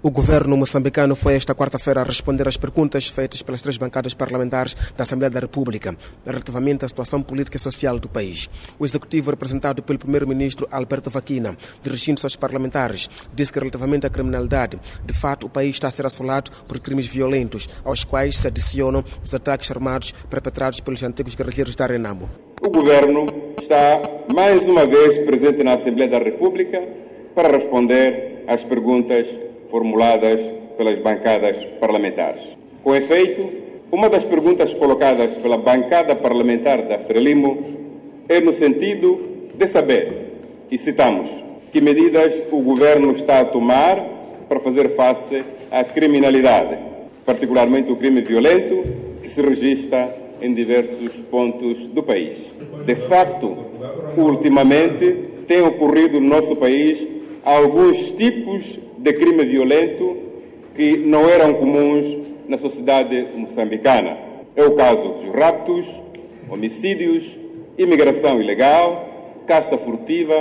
O governo moçambicano foi esta quarta-feira a responder às perguntas feitas pelas três bancadas parlamentares da Assembleia da República relativamente à situação política e social do país. O executivo, representado pelo primeiro-ministro Alberto Facchina, dirigindo-se aos parlamentares, disse que relativamente à criminalidade, de fato o país está a ser assolado por crimes violentos, aos quais se adicionam os ataques armados perpetrados pelos antigos guerrilheiros da Renamo. O governo está mais uma vez presente na Assembleia da República para responder às perguntas formuladas pelas bancadas parlamentares. Com efeito, uma das perguntas colocadas pela bancada parlamentar da Frelimo é no sentido de saber, e citamos, que medidas o governo está a tomar para fazer face à criminalidade, particularmente o crime violento que se registra em diversos pontos do país. De facto, ultimamente tem ocorrido no nosso país alguns tipos de crime violento que não eram comuns na sociedade moçambicana. É o caso dos raptos, homicídios, imigração ilegal, caça furtiva,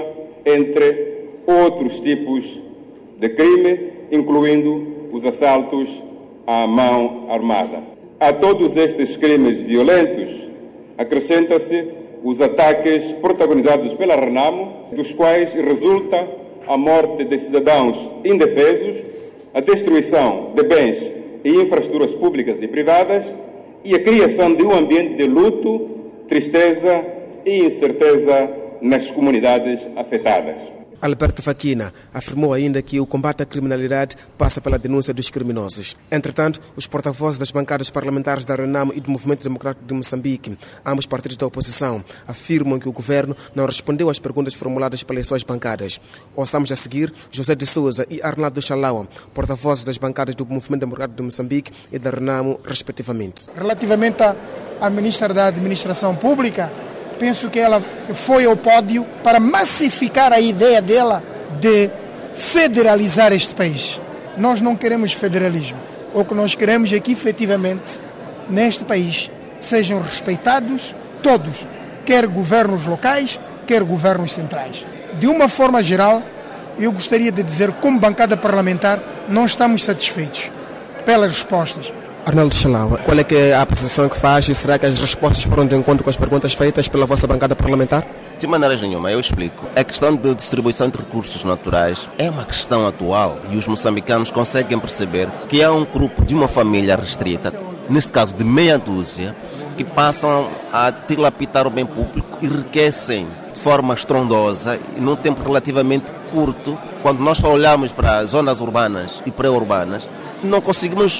entre outros tipos de crime, incluindo os assaltos à mão armada. A todos estes crimes violentos acrescenta-se os ataques protagonizados pela Renamo, dos quais resulta a morte de cidadãos indefesos, a destruição de bens e infraestruturas públicas e privadas e a criação de um ambiente de luto, tristeza e incerteza nas comunidades afetadas. Alberto Facchina afirmou ainda que o combate à criminalidade passa pela denúncia dos criminosos. Entretanto, os porta-vozes das bancadas parlamentares da Renamo e do Movimento Democrático de Moçambique, ambos partidos da oposição, afirmam que o governo não respondeu às perguntas formuladas pelas suas bancadas. Ouçamos a seguir José de Souza e Arnaldo Chalaua, porta-vozes das bancadas do Movimento Democrático de Moçambique e da Renamo, respectivamente. Relativamente à Ministra da Administração Pública, penso que ela foi ao pódio para massificar a ideia dela de federalizar este país. Nós não queremos federalismo. O que nós queremos é que, efetivamente, neste país, sejam respeitados todos, quer governos locais, quer governos centrais. De uma forma geral, eu gostaria de dizer, como bancada parlamentar, não estamos satisfeitos pelas respostas. Arnaldo Chalaua, qual é que é a apreciação que faz e será que as respostas foram de encontro com as perguntas feitas pela vossa bancada parlamentar? De maneira nenhuma, eu explico. A questão de distribuição de recursos naturais é uma questão atual e os moçambicanos conseguem perceber que há um grupo de uma família restrita, neste caso de meia dúzia, que passam a dilapidar o bem público, enriquecem de forma estrondosa e num tempo relativamente curto. Quando nós olhamos para as zonas urbanas e pré-urbanas, não conseguimos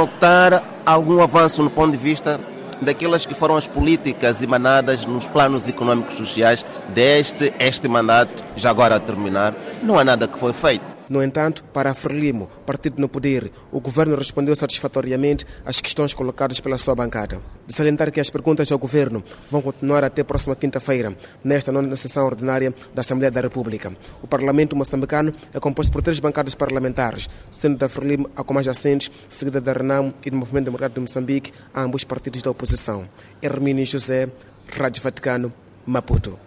notar algum avanço no ponto de vista daquelas que foram as políticas emanadas nos planos econômicos e sociais este mandato, já agora a terminar, não há nada que foi feito. No entanto, para a Frelimo, partido no poder, o governo respondeu satisfatoriamente às questões colocadas pela sua bancada. De salientar que as perguntas ao governo vão continuar até a próxima quinta-feira, nesta nona sessão ordinária da Assembleia da República. O Parlamento moçambicano é composto por 3 bancadas parlamentares, sendo da Frelimo a com mais assentos, seguida da Renamo e do Movimento Democrático de Moçambique, ambos partidos da oposição. Hermínio José, Rádio Vaticano, Maputo.